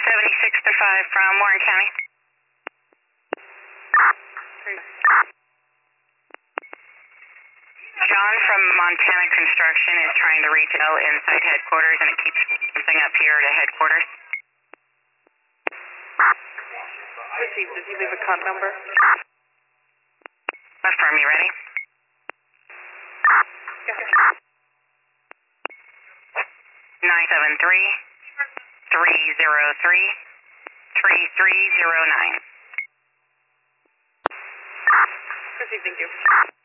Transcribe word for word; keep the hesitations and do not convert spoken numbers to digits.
seventy-six to five from Warren County. John from Montana Construction is trying to reach L inside headquarters, and it keeps something up here to headquarters. Received. Does he leave a con number? Affirm, you ready? nine seven three, three zero three, three three zero nine. Received, thank you.